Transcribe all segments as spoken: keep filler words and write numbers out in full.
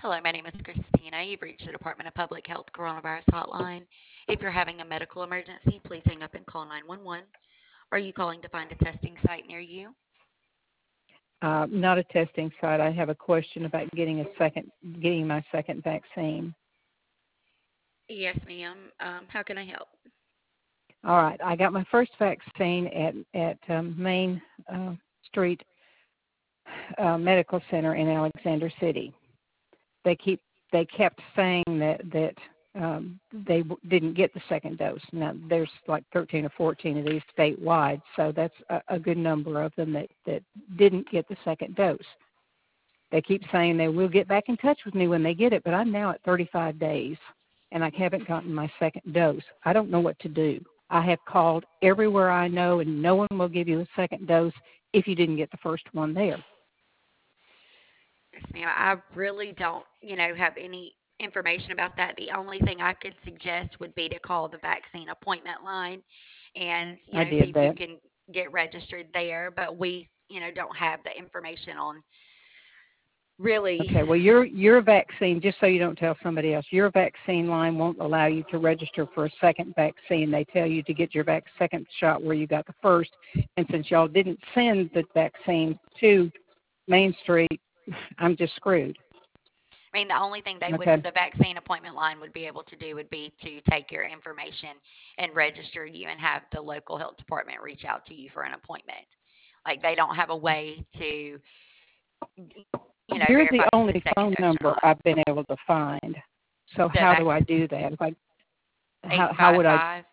Hello, my name is Christina. You've reached the Department of Public Health Coronavirus Hotline. If you're having a medical emergency, please hang up and call nine one one. Are you calling to find a testing site near you? Uh, not a testing site. I have a question about getting a second, getting my second vaccine. Yes, ma'am. Um, how can I help? All right, I got my first vaccine at at um, Main uh, Street uh, Medical Center in Alexander City. They keep they kept saying that that um, they w- didn't get the second dose. Now there's like thirteen or fourteen of these statewide, so that's a, a good number of them that that didn't get the second dose. They keep saying they will get back in touch with me when they get it, but I'm now at thirty-five days, and I haven't gotten my second dose. I don't know what to do. I have called everywhere I know, and no one will give you a second dose if you didn't get the first one there. Yes, ma'am. I really don't, you know, have any information about that. The only thing I could suggest would be to call the vaccine appointment line and, you I know, see did if you that. can get registered there. But we, you know, don't have the information on really. Okay, well, your your vaccine, just so you don't tell somebody else, your vaccine line won't allow you to register for a second vaccine. They tell you to get your vac- second shot where you got the first, and since y'all didn't send the vaccine to Main Street, I'm just screwed. I mean, the only thing they would, Okay. the vaccine appointment line would be able to do would be to take your information and register you and have the local health department reach out to you for an appointment. Like they don't have a way to, you know, You're the verify if only it's a second phone dose or number not. I've been able to find. So The how do I vaccine, do that? If I, how how would I? 855.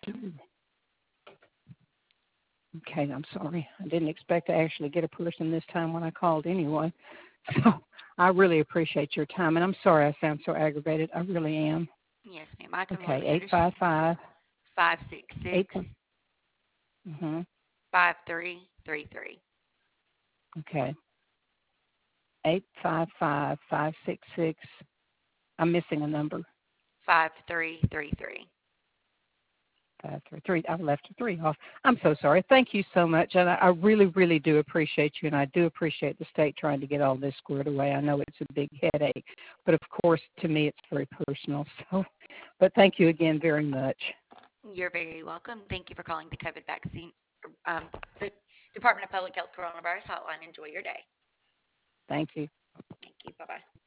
Okay, I'm sorry. I didn't expect to actually get a person this time when I called anyway. So I really appreciate your time, and I'm sorry I sound so aggravated. I really am. Yes, ma'am. I Okay, completely eight understand. five five Five six eight. six Mhm. five three three three. Okay, eight five five five six six. I'm missing a number. Five three three three. Five, three, three. I left a three off. I'm so sorry. Thank you so much, and I, I really, really do appreciate you, and I do appreciate the state trying to get all this squared away. I know it's a big headache, but of course, to me, it's very personal. So, but thank you again very much. You're very welcome. Thank you for calling the COVID vaccine, um, the Department of Public Health Coronavirus Hotline. Enjoy your day. Thank you. Thank you. Bye bye.